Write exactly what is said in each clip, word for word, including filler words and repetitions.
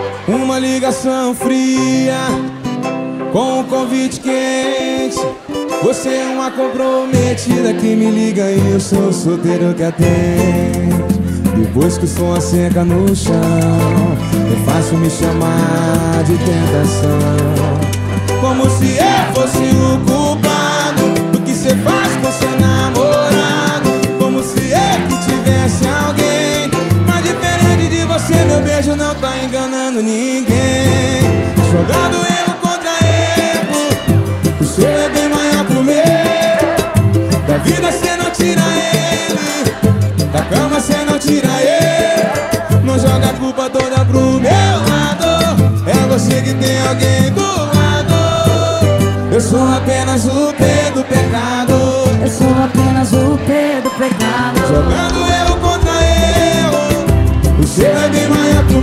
Uma ligação fria com um convite quente. Você é uma comprometida que me liga e eu sou o solteiro que atende. Depois que o som seca no chão, é fácil me chamar de tentação. Como se eu fosse o culpado do que cê faz com seu namorado. Como se eu que tivesse alguém. Mas diferente de você, meu beijo não tá enganando ninguém. Jogando erro contra erro, o seu é bem maior que o meu. Da vida cê não tira ele, da cama cê não tira ele. Não joga a culpa toda pro meu lado. É você que tem alguém do lado. Eu sou apenas o P do pecado. Eu sou apenas o P do pecado. Jogando erro contra erro, o seu é bem maior que o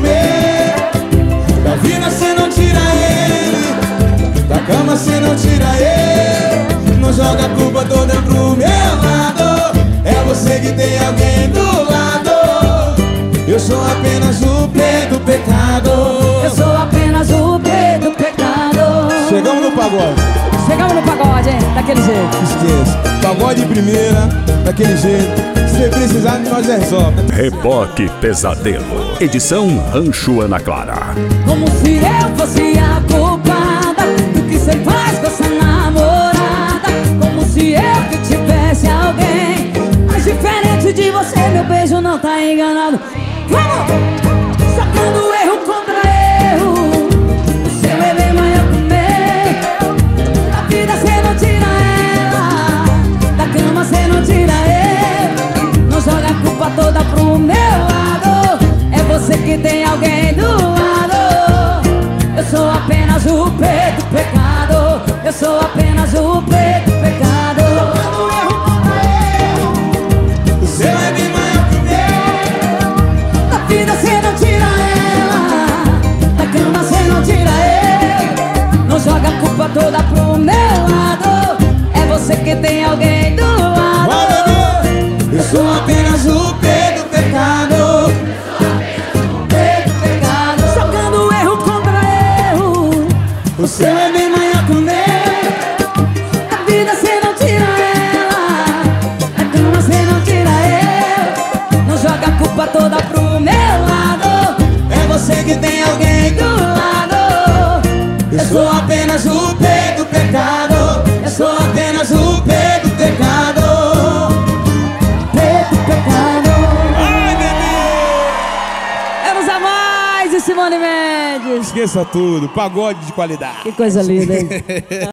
meu. Da vida cê não tira ele, da cama cê não tira ele. Não joga a culpa toda pro meu lado. É você que tem alguém do lado. Eu sou apenas o P do pecado. Eu sou apenas o P do pecado. Chegamos no pagode. Chegamos no pagode, hein? Daquele jeito. Esqueça. Pagode de primeira, daquele jeito. Se precisar, nós resolve. Reboque Pesadelo. Edição Rancho Ana Clara. Como se eu fosse a culpada do que cê faz com essa namorada. Como se eu que tivesse alguém. Mas diferente de você, meu beijo não tá enganado. Vamos! Sacando erro contra erro, o seu é bem maior que o meu. Da vida cê não tira ela, da cama cê não tira ele. Não joga a culpa toda pro meu lado. É você que tem alguém do lado. Eu sou apenas o P do pecado. Eu sou apenas o P do pecado. Sacando erro contra erro, O seu é bem maior que o meu. da vida cê não tira ela, da cama cê não tira ele. Não joga a culpa toda pro meu lado. É você que tem alguém do lado. Vai, bebê. Eu sou apenas o P do pecado. P do pecado. Jogando erro contra erro, O seu é bem maior que o meu. da vida cê não tira ela, da cama cê não tira ele. Não joga a culpa toda pro meu lado. É você que tem alguém do lado. Eu sou apenas o P do pecado. Eu sou apenas o P do pecado. P do pecado. Ai, bebê! Vamos a mais de Simone Mendes. Esqueça tudo, pagode de qualidade. Que coisa linda, hein?